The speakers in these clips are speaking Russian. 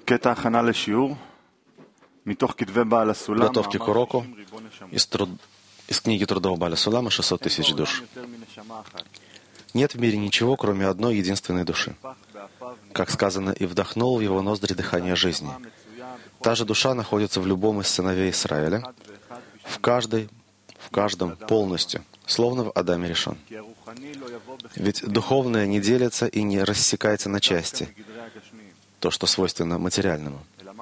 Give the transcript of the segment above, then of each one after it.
Готовки к уроку из книги трудов Бааля Сулама «600 тысяч душ». Нет в мире ничего, кроме одной единственной души. Как сказано, и вдохнул в его ноздри дыхание жизни. Та же душа находится в любом из сыновей Израиля, в каждом полностью, словно в Адаме Ришон. Ведь духовное не делится и не рассекается на части, то, что свойственно материальному.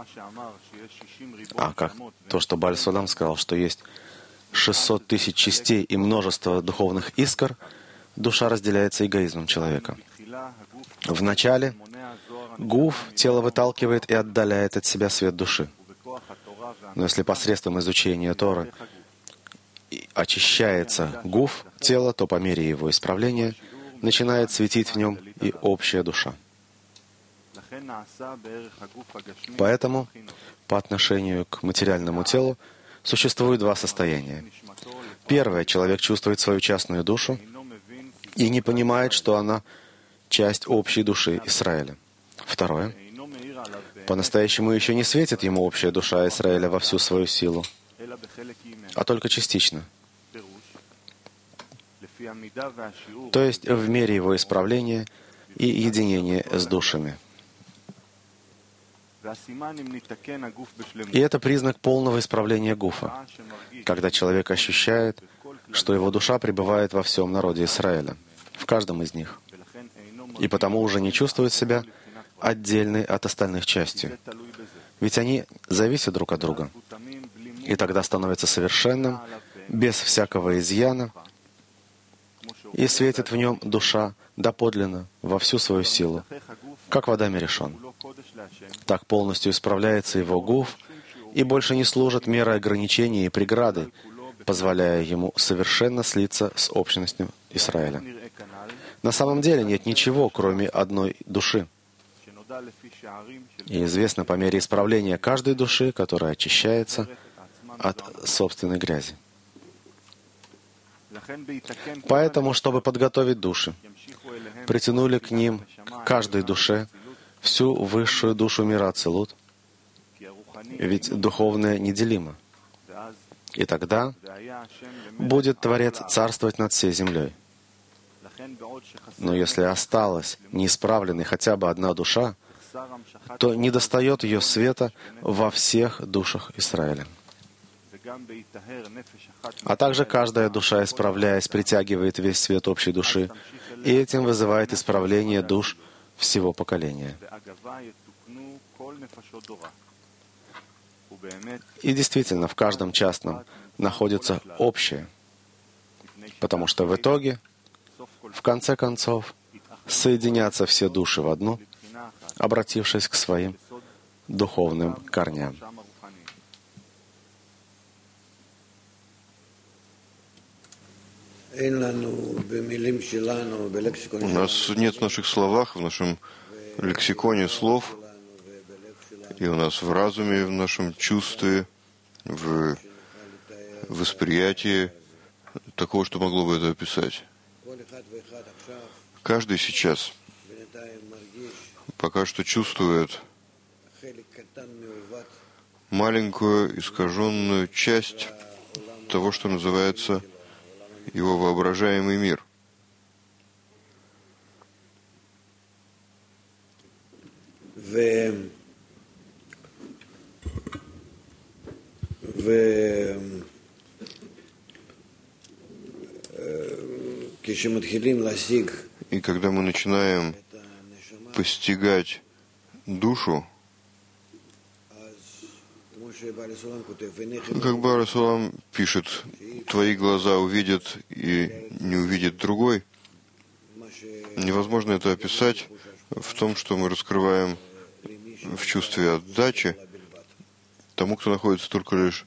А как то, что Бааль Сулам сказал, что есть 600 тысяч частей и множество духовных искр, душа разделяется эгоизмом человека. Вначале гуф, тело выталкивает и отдаляет от себя свет души. Но если посредством изучения Торы очищается гуф, тело, то по мере его исправления начинает светить в нем и общая душа. Поэтому по отношению к материальному телу существует два состояния. Первое, человек чувствует свою частную душу и не понимает, что она часть общей души Израиля. Второе, по-настоящему еще не светит ему общая душа Израиля во всю свою силу, а только частично. То есть в мере его исправления и единения с душами. И это признак полного исправления гуфа, когда человек ощущает, что его душа пребывает во всем народе Израиля, в каждом из них, и потому уже не чувствует себя отдельной от остальных частью. Ведь они зависят друг от друга, и тогда становится совершенным, без всякого изъяна, и светит в нем душа доподлинно, во всю свою силу, как в Адаме Ришон. Так полностью исправляется его гуф и больше не служит мерой ограничения и преграды, позволяя ему совершенно слиться с общностью Израиля. На самом деле нет ничего, кроме одной души. И известно по мере исправления каждой души, которая очищается от собственной грязи. Поэтому, чтобы подготовить души, притянули к ним, к каждой душе, всю высшую душу мира Ацилут, ведь духовное неделимо. И тогда будет Творец царствовать над всей землей. Но если осталась неисправленной хотя бы одна душа, то недостает ее света во всех душах Израиля. А также каждая душа, исправляясь, притягивает весь свет общей души, и этим вызывает исправление душ всего поколения. И действительно, в каждом частном находится общее, потому что в итоге, в конце концов, соединятся все души в одну, обратившись к своим духовным корням. У нас нет в наших словах, в нашем лексиконе слов, и у нас в разуме, в нашем чувстве, в восприятии такого, что могло бы это описать. Каждый сейчас пока что чувствует маленькую искаженную часть того, что называется его воображаемый мир. И когда мы начинаем постигать душу, как Бааль Сулам пишет, твои глаза увидят и не увидит другой. Невозможно это описать в том, что мы раскрываем в чувстве отдачи тому, кто находится только лишь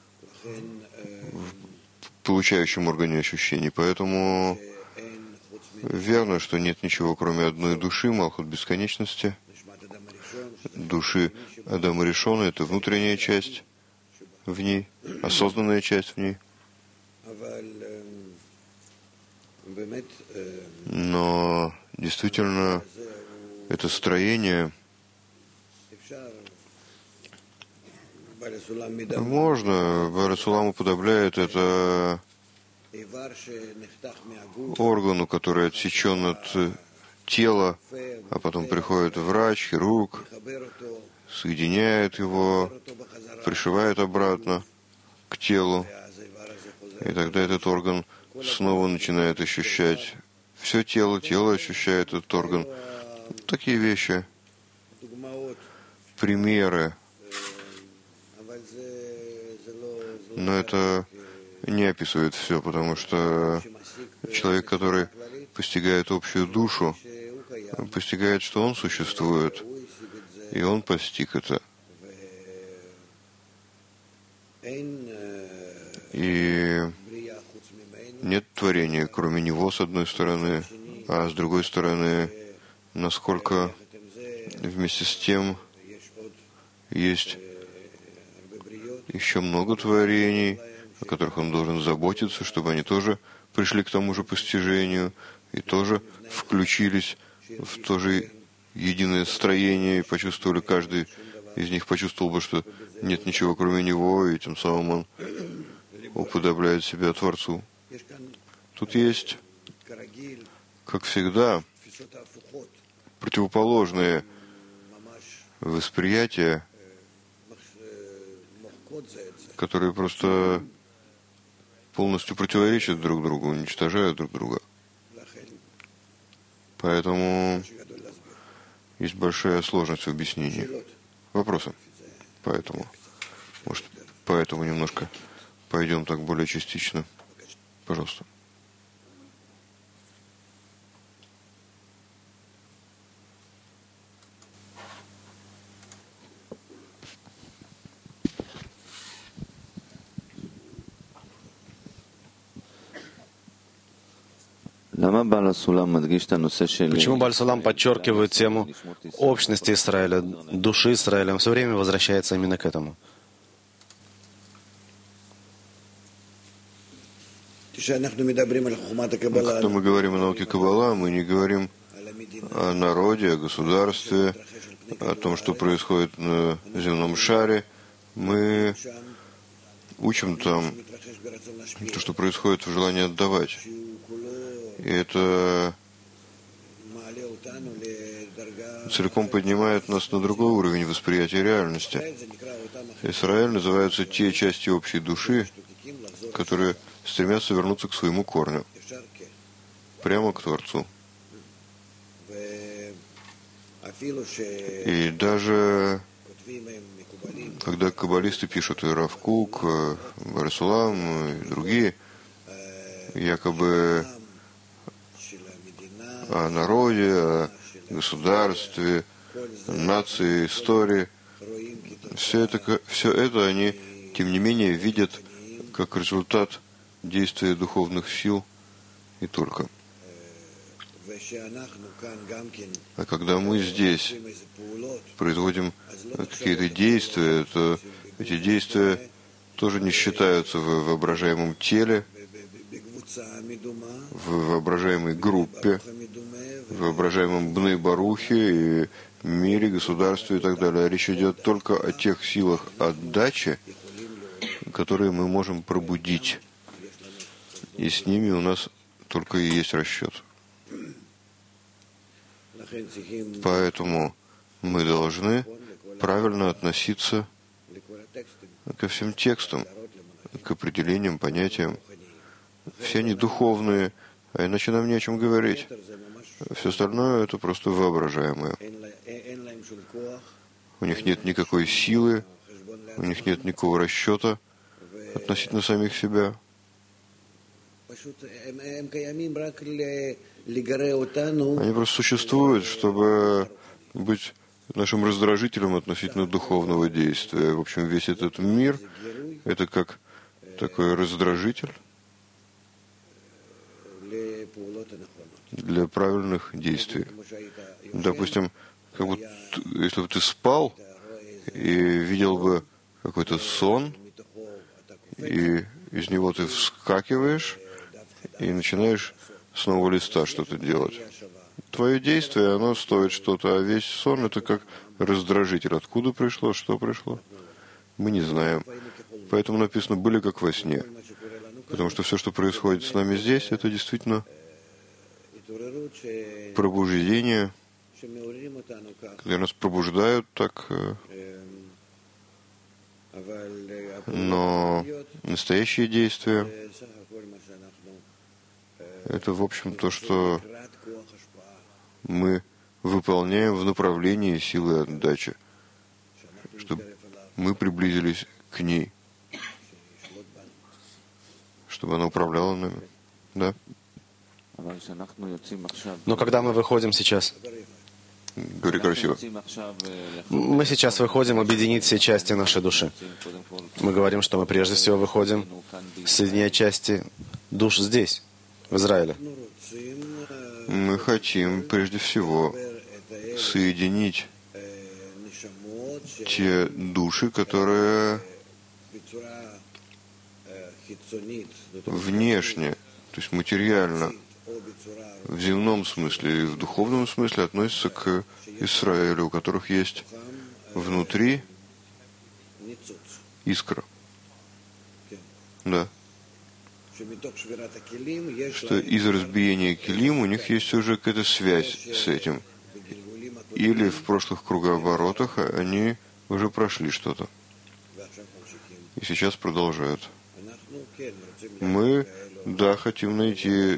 в получающем органе ощущений. Поэтому верно, что нет ничего, кроме одной души, Малхут бесконечности, души Адама Ришона, это внутренняя часть в ней, осознанная часть в ней. Но действительно это строение Можно, Барасулам уподобляет это органу, который отсечен от тела, а потом приходит врач, хирург, соединяет его, пришивает обратно к телу, и тогда этот орган снова начинает ощущать все тело, тело ощущает этот орган. Такие вещи, примеры. Но это не описывает все, потому что человек, который постигает общую душу, постигает, что он существует, и он постиг это. И нет творения, кроме него, с одной стороны, а с другой стороны, насколько вместе с тем есть еще много творений, о которых он должен заботиться, чтобы они тоже пришли к тому же постижению и тоже включились в то же единое строение и почувствовали, каждый из них почувствовал бы, что нет ничего кроме него, и тем самым он уподобляет себя Творцу. Тут есть, как всегда, противоположные восприятия, которые просто полностью противоречат друг другу, уничтожают друг друга. Поэтому есть большая сложность в объяснении. Вопросы? Поэтому немножко пойдем так более частично. Пожалуйста. Почему Баль-Сулам подчеркивает тему общности Израиля, души Израиля? Он все время возвращается именно к этому. Когда мы говорим о науке Каббала, мы не говорим о народе, о государстве, о том, что происходит на земном шаре. Мы учим там то, что происходит в желании отдавать. И это целиком поднимает нас на другой уровень восприятия реальности. Израиль называются те части общей души, которые стремятся вернуться к своему корню, прямо к Творцу. И даже когда каббалисты пишут, и Рав Кук, Барасулам и другие, якобы о народе, о государстве, нации, истории, все это они, тем не менее, видят как результат действия духовных сил и только. А когда мы здесь производим какие-то действия, то эти действия тоже не считаются в воображаемом теле, в воображаемой группе, в воображаемом Бней Барухе и мире, государстве и так далее. Речь идет только о тех силах отдачи, которые мы можем пробудить. И с ними у нас только и есть расчет. Поэтому мы должны правильно относиться ко всем текстам, к определениям, понятиям. Все они духовные, а иначе нам не о чем говорить. Все остальное — это просто воображаемое. У них нет никакой силы, у них нет никакого расчета относительно самих себя. Они просто существуют, чтобы быть нашим раздражителем относительно духовного действия. В общем, весь этот мир — это как такой раздражитель для правильных действий. Допустим, как будто, если бы ты спал и видел бы какой-то сон, и из него ты вскакиваешь и начинаешь с нового листа что-то делать. Твое действие, оно стоит что-то, а весь сон — это как раздражитель. Откуда пришло, что пришло, мы не знаем. Поэтому написано «были как во сне». Потому что все, что происходит с нами здесь, это действительно пробуждение, когда нас пробуждают так, но настоящие действия — это, в общем, то, что мы выполняем в направлении силы отдачи, чтобы мы приблизились к ней, чтобы она управляла нами. Да? Но когда мы выходим сейчас, Говори красиво. мы сейчас выходим объединить все части нашей души. Мы говорим, что мы прежде всего выходим соединять части душ здесь, в Израиле. Мы хотим прежде всего соединить те души, которые внешне, то есть материально, в земном смысле и в духовном смысле относятся к Израилю, у которых есть внутри искра. Да. Что из разбиения килим у них есть уже какая-то связь с этим. Или в прошлых кругооборотах они уже прошли что-то. И сейчас продолжают. Мы, да, хотим найти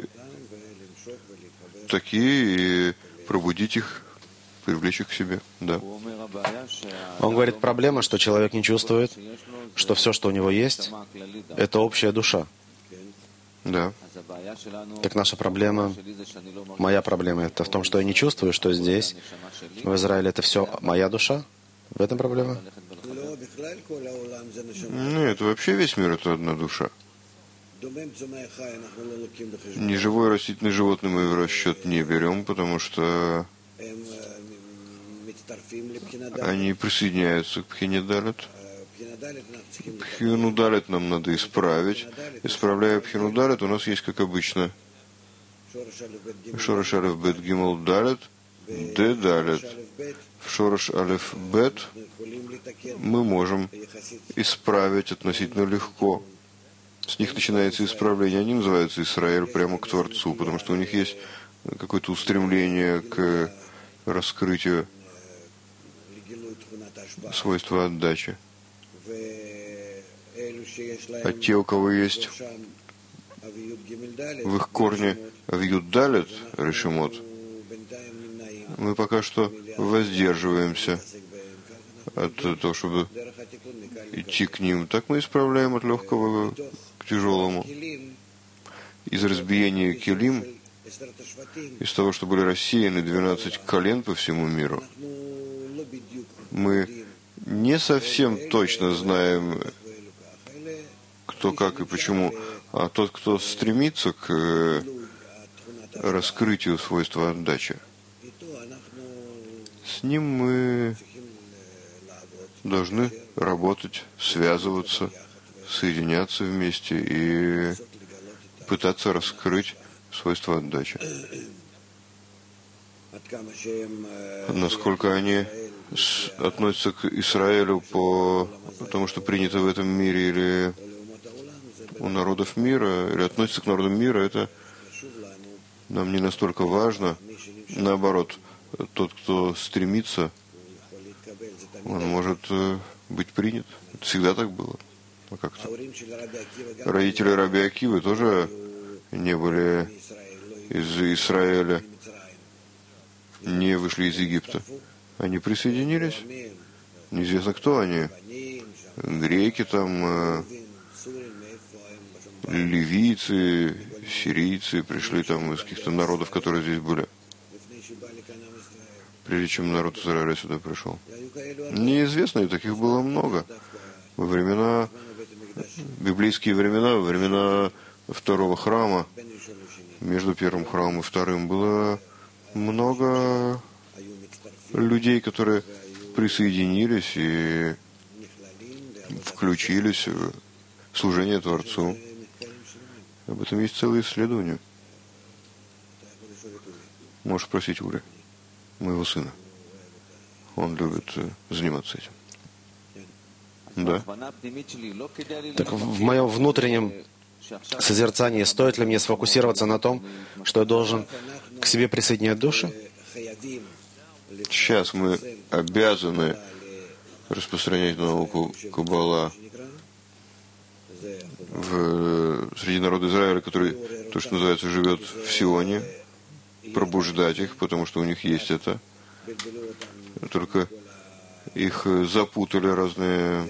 такие и пробудить их, привлечь их к себе. Да. Он говорит, проблема, что человек не чувствует, что все, что у него есть, это общая душа. Да. Так наша проблема, моя проблема, это в том, что я не чувствую, что здесь, в Израиле, это все моя душа? В этом проблема? Нет, вообще весь мир — это одна душа. Неживое растительное животное мы в расчет не берем, потому что они присоединяются к Пхине Далет. Пхину Далет нам надо исправить. Исправляя Пхину Далет, у нас есть, как обычно, Шорош Алеф Бет Гимл Далет, Д Далет. В Шорош Алеф Бет мы можем исправить относительно легко. С них начинается исправление. Они называются Исраэль прямо к Творцу, потому что у них есть какое-то устремление к раскрытию свойства отдачи. А те, у кого есть в их корне Авьюд Далет, Решимот, мы пока что воздерживаемся от того, чтобы идти к ним. Так мы исправляем от легкого к тяжелому. Из разбиения килим, из того, что были рассеяны 12 колен по всему миру, мы не совсем точно знаем, кто как и почему, а тот, кто стремится к раскрытию свойства отдачи, с ним мы должны работать, связываться, соединяться вместе и пытаться раскрыть свойства отдачи. Насколько они относятся к Израилю потому что принято в этом мире, или у народов мира, или относятся к народам мира, это нам не настолько важно. Наоборот, тот, кто стремится, он может быть принят. Это всегда так было. А как-то. Родители Раби Акивы тоже не были из Израиля, не вышли из Египта. Они присоединились. Неизвестно, кто они. Греки там, ливийцы, сирийцы пришли там из каких-то народов, которые здесь были, прежде чем народ Израиля сюда пришел. Неизвестно, и таких было много. Во времена, библейские времена, во времена второго храма, между первым храмом и вторым, было много людей, которые присоединились и включились в служение Творцу. Об этом есть целое исследование. Можешь спросить Ури, моего сына. он любит заниматься этим. Да. Так в моем внутреннем созерцании стоит ли мне сфокусироваться на том, что я должен к себе присоединять души? Сейчас мы обязаны распространять науку Каббала среди народа Израиля, который, то, что называется, живет в Сионе, пробуждать их, потому что у них есть это. Только их запутали разные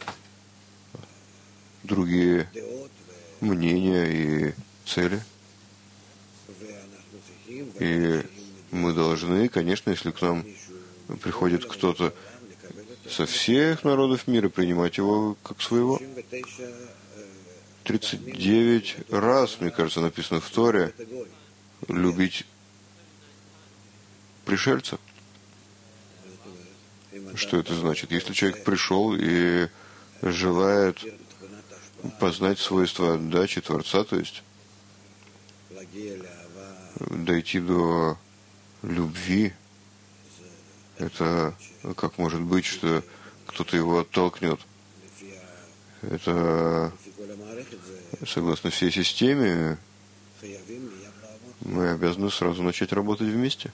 другие мнения и цели. И мы должны, конечно, если к нам приходит кто-то со всех народов мира, принимать его как своего. 39 раз, мне кажется, написано в Торе, любить пришельца. Что это значит? Если человек пришел и желает познать свойства отдачи Творца, то есть дойти до любви, это как может быть, что кто-то его оттолкнет? Это согласно всей системе мы обязаны сразу начать работать вместе.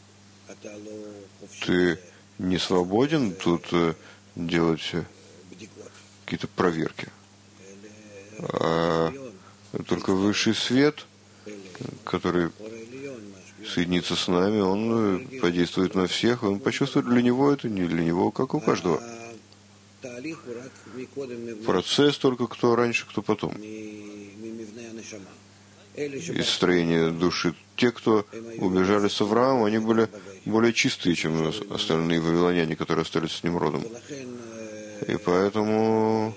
Ты не свободен тут делать какие-то проверки. А только высший свет, который соединится с нами, он подействует на всех, он почувствует, для него это, не для него, как у каждого. Процесс только кто раньше, кто потом. Из строения души. Те, кто убежали с Авраамом, они были более чистые, чем остальные вавилоняне, которые остались с Нимродом. И поэтому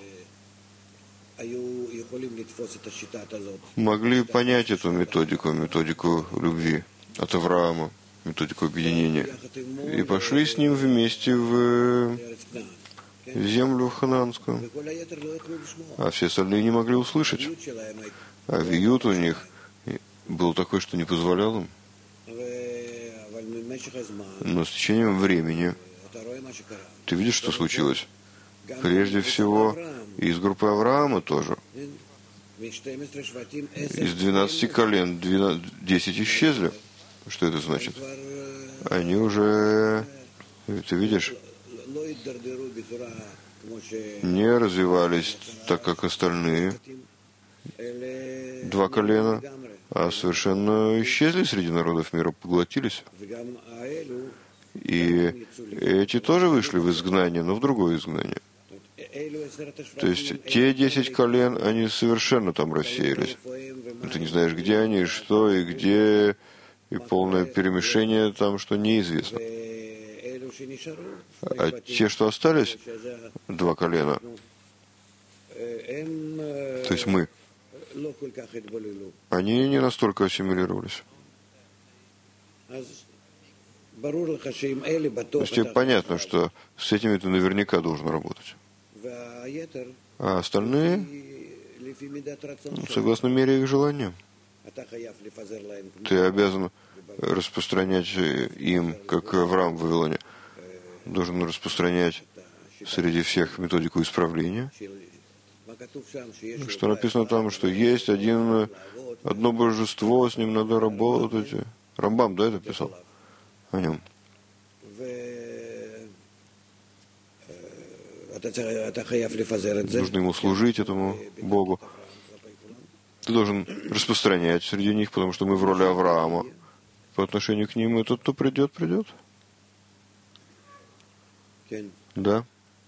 могли понять эту методику любви от Авраама, методику объединения. И пошли с ним вместе в землю ханаанскую. А все остальные не могли услышать. А виют у них был такой, что не позволял им. Но с течением времени ты видишь, что случилось? Прежде всего, из группы Авраама тоже. Из 12 колен 10 исчезли. Что это значит? Они уже, ты видишь, не развивались так, как остальные 2 колена, а совершенно исчезли среди народов мира, поглотились. И эти тоже вышли в изгнание, но в другое изгнание. То есть те 10 колен, они совершенно там рассеялись. Ты не знаешь, где они, что и где, и полное перемешение там, что неизвестно. А те, что остались, 2 колена, то есть мы, они не настолько ассимилировались. То есть тебе понятно, что с этими ты наверняка должен работать. А остальные, согласно мере их желания. Ты обязан распространять им, как Авраам в Вавилоне, должен распространять среди всех методику исправления. Что написано там, что есть одно божество, с ним надо работать. Рамбам, да, это писал о нем. Нужно ему служить, этому Богу. Ты должен распространять среди них, потому что мы в роли Авраама по отношению к ним, и тот, кто придет, придет. Да.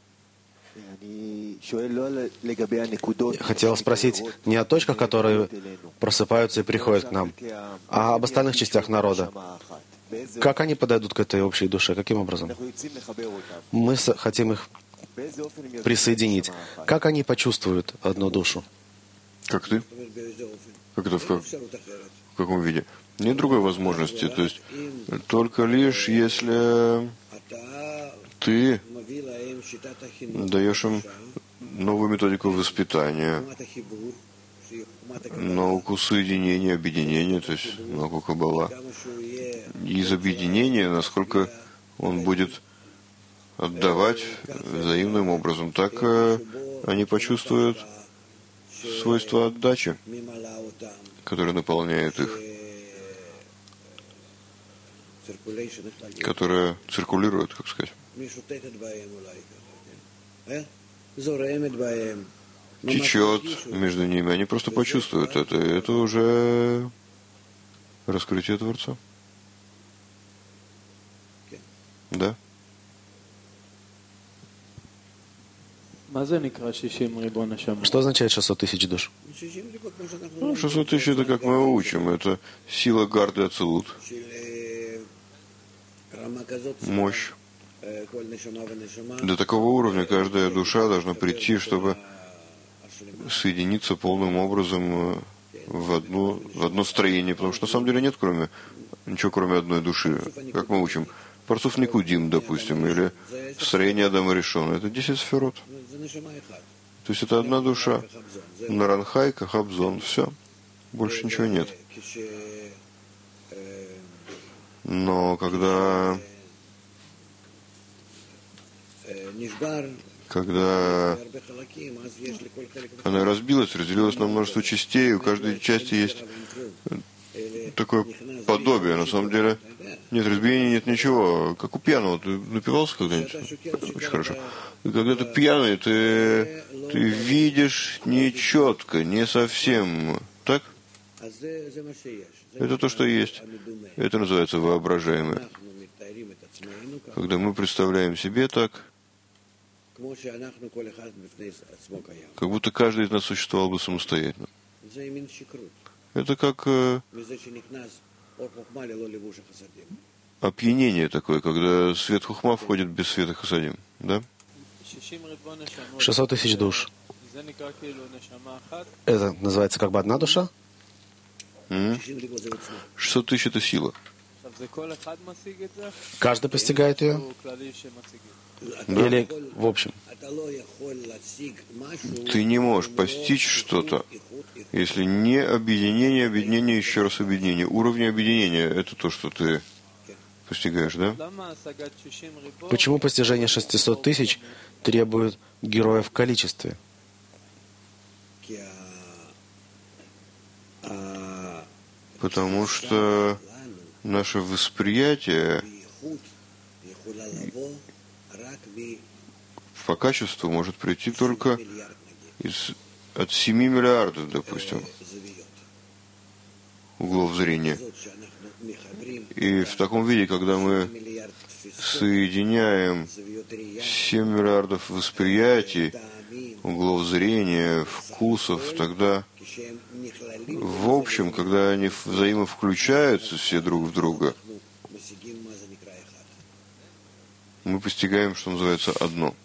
Хотел спросить не о точках, которые просыпаются и приходят к нам, а об остальных частях народа. Как они подойдут к этой общей душе? Каким образом? Мы хотим их присоединить. Как они почувствуют одну душу? Как ты? Как это в каком виде? Нет другой возможности. То есть только лишь если ты даешь им новую методику воспитания, науку соединения, объединения, то есть науку Каббала. Из объединения, насколько он будет отдавать взаимным образом. Так они почувствуют свойство отдачи, которое наполняет их, которое циркулирует, как сказать. Течет между ними, они просто почувствуют это. Это уже раскрытие Творца. Да? Что означает 600 тысяч душ? 600 тысяч это как мы учим. Это сила гарды Ацилут. Мощь. До такого уровня каждая душа должна прийти, чтобы соединиться полным образом в одно строение. Потому что на самом деле нет ничего кроме одной души. Как мы учим. Парцуф Никудим, допустим, или строение Адама Ришона. Это 10 сферот. То есть это одна душа. Наранхай, Кахабзон. Все. Больше ничего нет. Но когда она разбилась, разделилась на множество частей, у каждой части есть такое подобие. На самом деле нет разбиения, нет ничего. Как у пьяного. Ты напивался когда-нибудь? Очень хорошо. И когда ты пьяный, ты видишь нечетко, не совсем. Так? Это то, что есть. Это называется воображаемое. Когда мы представляем себе так, как будто каждый из нас существовал бы самостоятельно. Это как опьянение такое, когда свет хухма входит без света хасадим. Да? 600 тысяч душ. Это называется как бы одна душа? 600 тысяч это сила. Каждый постигает ее? Да. Или в общем? Ты не можешь постичь что-то, если не объединение, еще раз объединение. Уровни объединения — это то, что ты постигаешь, да? Почему постижение 600 тысяч требует героев в количестве? Потому что наше восприятие по качеству может прийти только от 7 миллиардов, допустим, углов зрения. И в таком виде, когда мы соединяем 7 миллиардов восприятий, углов зрения, вкусов, тогда в общем, когда они взаимовключаются все друг в друга, мы постигаем, что называется, одно.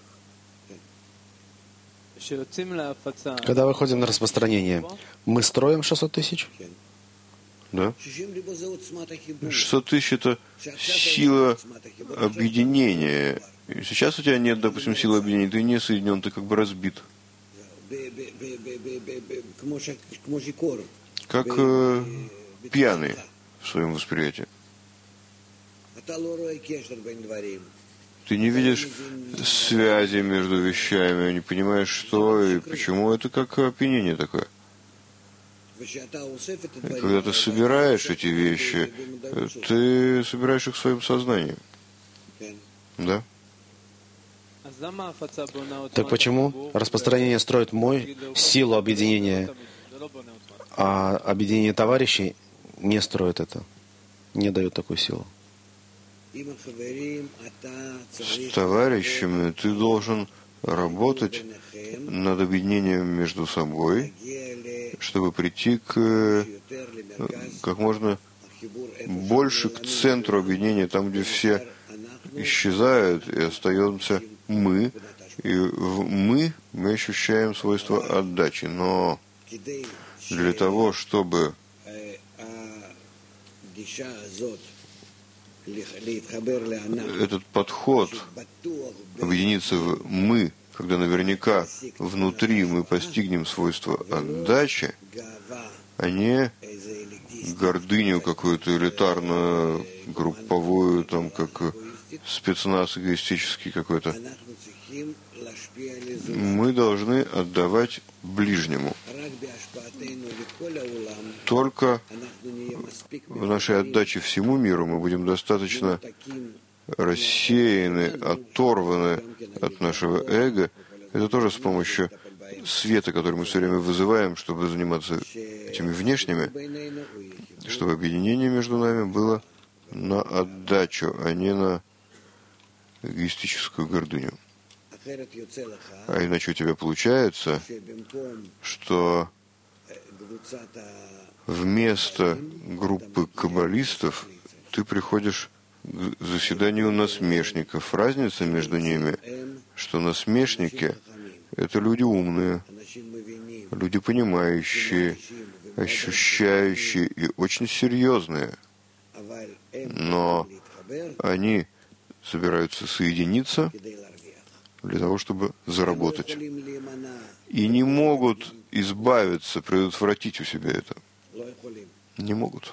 Когда выходим на распространение, мы строим 600 тысяч? Да? 600 тысяч — это сила объединения. И сейчас у тебя нет, допустим, силы объединения, ты не соединен, ты как бы разбит. Как пьяный в своем восприятии. Ты не видишь связи между вещами, не понимаешь, что и почему. Это как опьянение такое. И когда ты собираешь эти вещи, ты собираешь их в своем сознании. Да? Так почему распространение строит силу объединения, а объединение товарищей не строит это, не дает такую силу? С товарищами ты должен работать над объединением между собой, чтобы прийти как можно больше к центру объединения, там, где все исчезают, и остаемся мы. И мы ощущаем свойство отдачи. Но для того, чтобы этот подход объединиться в «мы», когда наверняка внутри мы постигнем свойство отдачи, а не гордыню какую-то элитарную, групповую, там, как спецназ эгоистический какой-то. Мы должны отдавать ближнему. Только в нашей отдаче всему миру мы будем достаточно рассеяны, оторваны от нашего эго. Это тоже с помощью света, который мы все время вызываем, чтобы заниматься этими внешними, чтобы объединение между нами было на отдачу, а не на эгоистическую гордыню. А иначе у тебя получается, что вместо группы каббалистов ты приходишь к заседанию насмешников. Разница между ними, что насмешники — это люди умные, люди понимающие, ощущающие и очень серьезные. Но они собираются соединиться для того, чтобы заработать. И не могут избавиться, предотвратить у себя это. Не могут.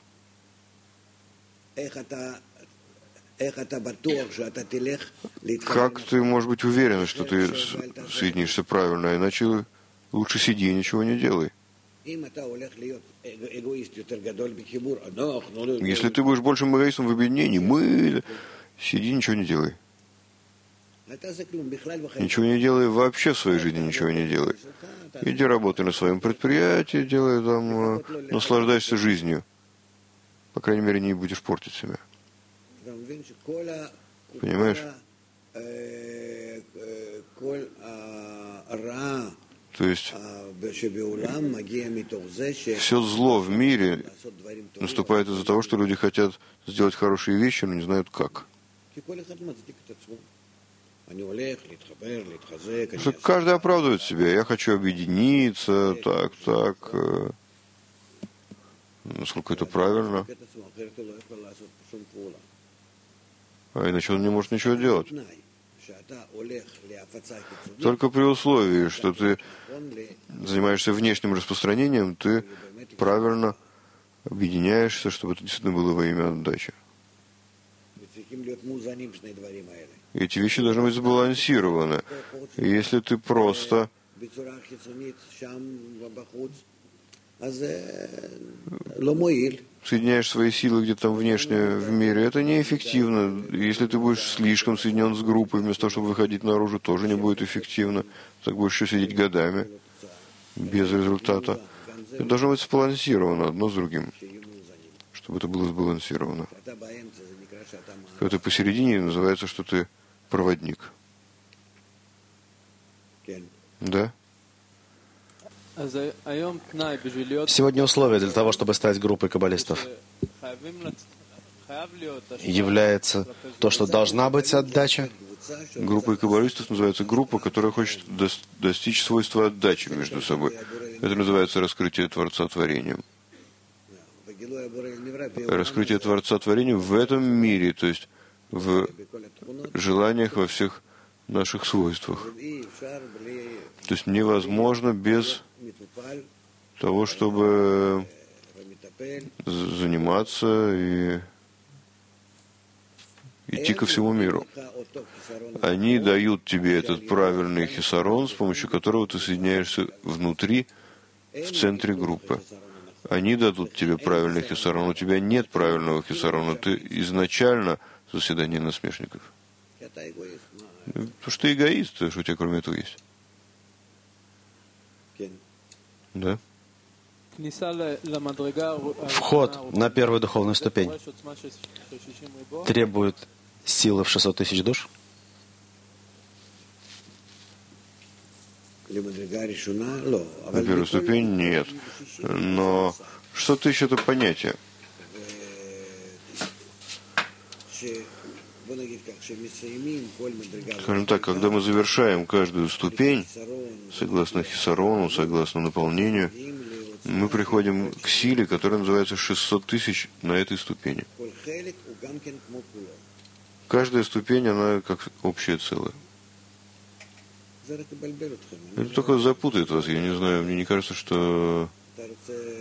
Как ты можешь быть уверен, что ты соединишься правильно, а иначе лучше сиди и ничего не делай. Если ты будешь большим эгоистом в объединении, сиди, ничего не делай. Ничего не делай вообще в своей жизни, ничего не делай. Иди работай на своем предприятии, делай там, наслаждайся жизнью. По крайней мере, не будешь портить себя. Понимаешь? То есть все зло в мире наступает из-за того, что люди хотят сделать хорошие вещи, но не знают как. Что каждый оправдывает себя. Я хочу объединиться, так. Насколько это правильно. А иначе он не может ничего делать. Только при условии, что ты занимаешься внешним распространением, ты правильно объединяешься, чтобы это действительно было во имя отдачи. Эти вещи должны быть сбалансированы. И если ты просто соединяешь свои силы где-то там внешне в мире, это неэффективно. Если ты будешь слишком соединен с группой, вместо того, чтобы выходить наружу, тоже не будет эффективно. Так будешь еще сидеть годами без результата. Это должно быть сбалансировано одно с другим, чтобы это было сбалансировано. Когда ты посередине, называется, что ты проводник. Да? Сегодня условие для того, чтобы стать группой каббалистов, является то, что должна быть отдача. Группой каббалистов называется группа, которая хочет достичь свойства отдачи между собой. Это называется раскрытие Творца творением. Раскрытие Творца творением в этом мире, то есть в желаниях во всех наших свойствах. То есть невозможно без того, чтобы заниматься и идти ко всему миру. Они дают тебе этот правильный хисарон, с помощью которого ты соединяешься внутри, в центре группы. Они дадут тебе правильный хисарон. У тебя нет правильного хисарона. Ты изначально заседание насмешников. Потому что ты эгоист, что у тебя кроме этого есть. Да? Вход на первую духовную ступень требует силы в 600 тысяч душ? На первую ступень нет. Но 600 тысяч — это понятие. Скажем так, когда мы завершаем каждую ступень, согласно хисарону, согласно наполнению, мы приходим к силе, которая называется 600 тысяч на этой ступени. Каждая ступень, она как общее целое. Это только запутает вас. Я не знаю, мне не кажется, что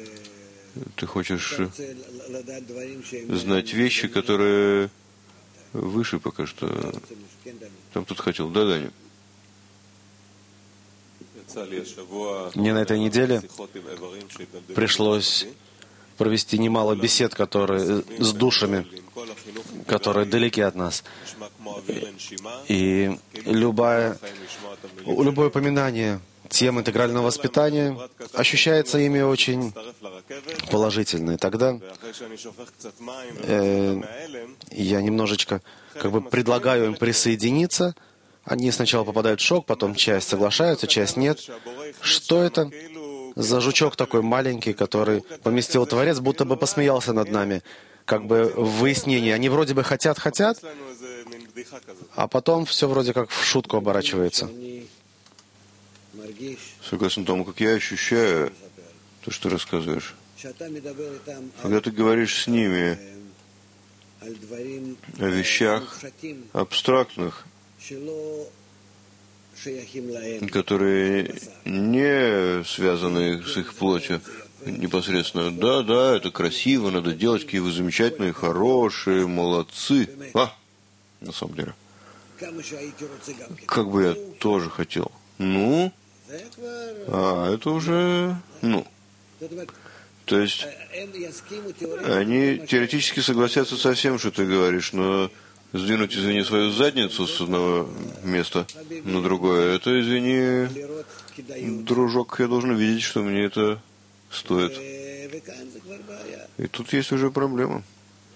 ты хочешь знать вещи, которые выше пока что. Там кто-то хотел. Да, Даня. Мне на этой неделе пришлось провести немало бесед, которые с душами, которые далеки от нас. И любое упоминание тем интегрального воспитания ощущается ими очень положительно. И тогда я немножечко предлагаю им присоединиться. Они сначала попадают в шок, потом часть соглашаются, часть нет. Что это за жучок такой маленький, который поместил Творец, будто бы посмеялся над нами? В выяснении. Они вроде бы хотят, а потом все вроде как в шутку оборачивается. Согласно тому, как я ощущаю то, что рассказываешь. Когда ты говоришь с ними о вещах абстрактных, которые не связаны с их плотью непосредственно. Да, это красиво, надо делать, какие вы замечательные, хорошие, молодцы. На самом деле. Как бы я тоже хотел. Это уже, То есть, они теоретически согласятся со всем, что ты говоришь, но сдвинуть, извини, свою задницу с одного места на другое, это, извини, дружок, я должен видеть, что мне это стоит. И тут есть уже проблема.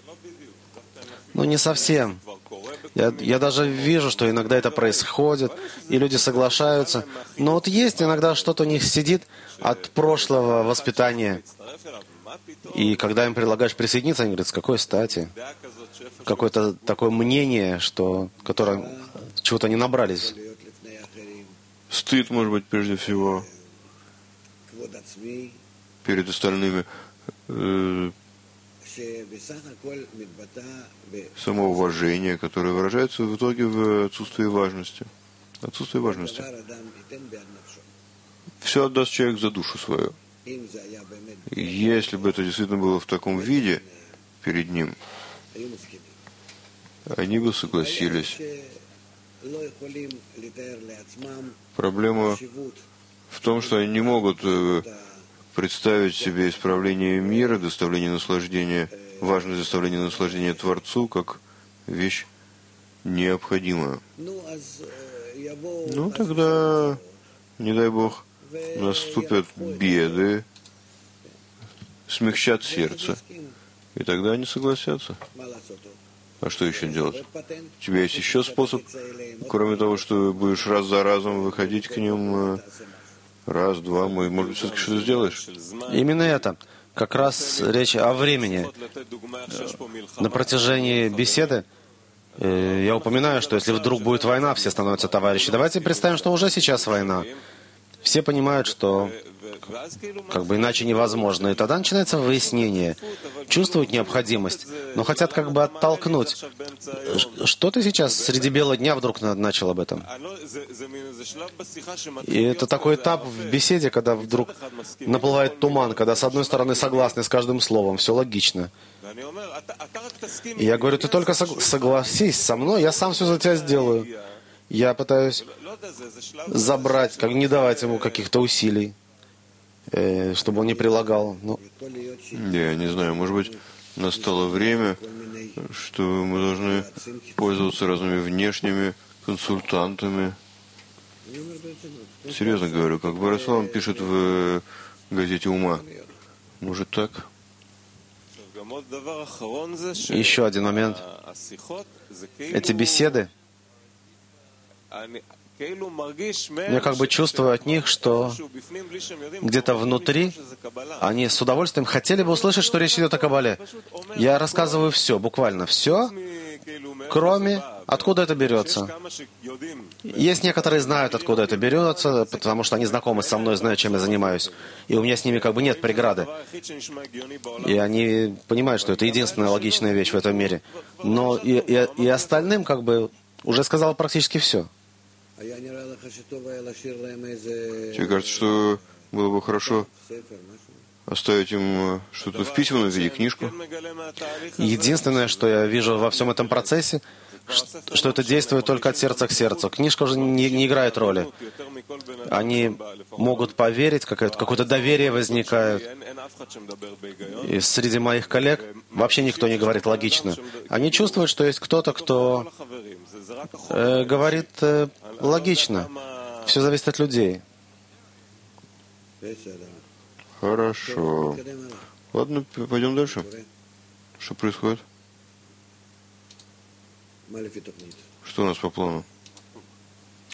Не совсем. Я даже вижу, что иногда это происходит, и люди соглашаются. Но есть иногда что-то у них сидит от прошлого воспитания. И когда им предлагаешь присоединиться, они говорят, с какой стати? Какое-то такое мнение, которое чего-то не набрались. Стыд, может быть, прежде всего, перед остальными. Самоуважение, которое выражается в итоге в отсутствии важности. Отсутствие важности. Все отдаст человек за душу свою. Если бы это действительно было в таком виде перед ним, они бы согласились. Проблема в том, что они не могут представить себе исправление мира, доставление наслаждения, важность доставления наслаждения Творцу, как вещь необходимую. Тогда, не дай Бог, наступят беды, смягчат сердце, и тогда они согласятся. А что еще делать? У тебя есть еще способ, кроме того, что будешь раз за разом выходить к ним, раз, два, может быть, все-таки что-то сделаешь? Именно это. Как раз речь о времени. На протяжении беседы я упоминаю, что если вдруг будет война, все становятся товарищи. Давайте представим, что уже сейчас война. Все понимают, что иначе невозможно. И тогда начинается выяснение. Чувствуют необходимость, но хотят оттолкнуть. Что ты сейчас среди бела дня вдруг начал об этом? И это такой этап в беседе, когда вдруг наплывает туман, когда с одной стороны согласны с каждым словом, все логично. И я говорю, ты только согласись со мной, я сам все за тебя сделаю. Я пытаюсь забрать, не давать ему каких-то усилий, чтобы он не прилагал. Я не знаю, может быть, настало время, что мы должны пользоваться разными внешними консультантами. Серьезно говорю, как Барислав пишет в газете «Ума». Может так? Еще один момент. Эти беседы, я чувствую от них, что где-то внутри они с удовольствием хотели бы услышать, что речь идет о Кабале. Я рассказываю все, буквально все, кроме откуда это берется. Есть некоторые знают, откуда это берется, потому что они знакомы со мной, знают, чем я занимаюсь. И у меня с ними нет преграды. И они понимают, что это единственная логичная вещь в этом мире. Но и остальным уже сказал практически все. Тебе кажется, что было бы хорошо оставить им что-то в письменном виде, книжку? Единственное, что я вижу во всем этом процессе, что это действует только от сердца к сердцу. Книжка уже не играет роли. Они могут поверить, какое-то доверие возникает. И среди моих коллег вообще никто не говорит логично. Они чувствуют, что есть кто-то, кто говорит логично. Все зависит от людей. Хорошо. Ладно, пойдем дальше. Что происходит? Что у нас по плану?